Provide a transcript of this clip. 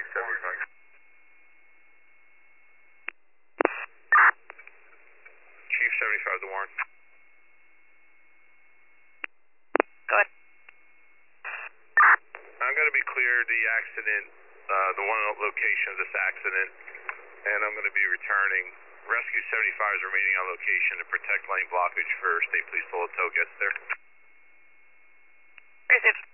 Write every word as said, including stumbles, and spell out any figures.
Chief seventy-five. Chief seventy-five to Warren. Go ahead. I'm going to be clear the accident, uh, the one location of this accident, and I'm going to be returning. Rescue seventy-five is remaining on location to protect lane blockage for State Police till the tow gets there. Received.